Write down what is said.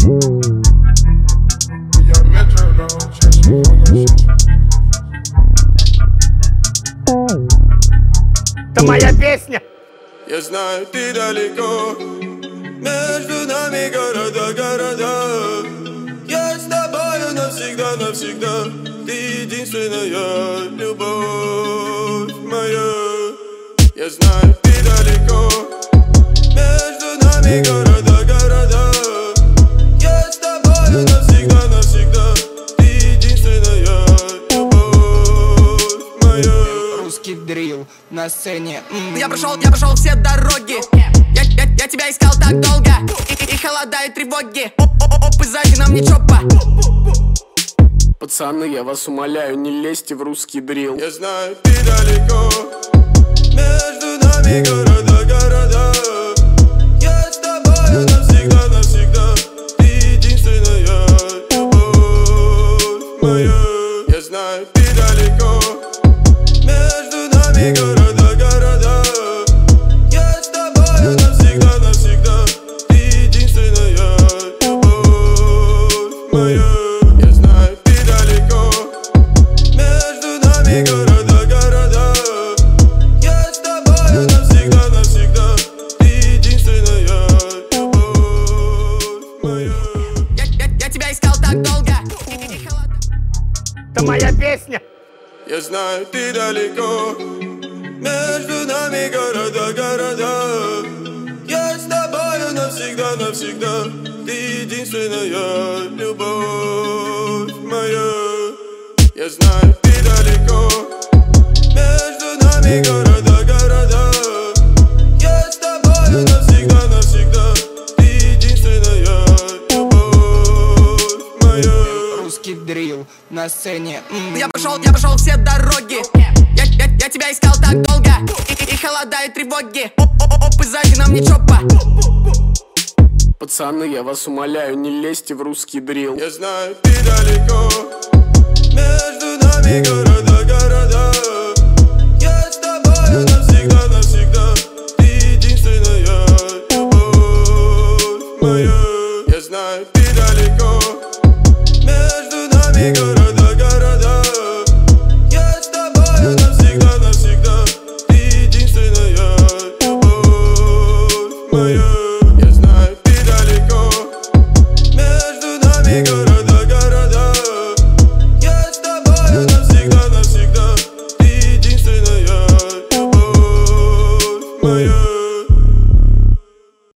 Это моя песня. Я знаю, ты далеко, между нами города. Я с тобою навсегда, навсегда. Ты единственная любовь моя. Я знаю, ты далеко, между нами города. Я с тобою навсегда, навсегда. Ты единственная любовь моя. Русский дрил на сцене. Я прошел все дороги. Я тебя искал так долго. И холода, и тревоги. Оп, и сзади нам не чопа. Пацаны, я вас умоляю, не лезьте в русский дрил. Я знаю, ты далеко, между нами города. Я с тобою навсегда, навсегда. Ты единственная любовь моя. Я знаю, ты далеко, между нами города. Я с тобою навсегда, навсегда. Ты единственная любовь моя. Я знаю, ты далеко, между нами города. Я с тобою навсегда, навсегда. Ты единственная любовь моя. Я тебя искал так долго. Это моя песня. Я знаю, ты далеко, между нами города. Я с тобою навсегда, навсегда. Ты единственная любовь моя. Я знаю, ты далеко, между нами города. Я с тобою навсегда, навсегда. Ты единственная любовь моя. Русский дрил на сцене. Я прошел все дороги. Я тебя искал так долго. И холода, и тревоги. Оп, и сзади нам не чопа. Пацаны, я вас умоляю, не лезьте в русский дрил. Я знаю, ты далеко, между нами города.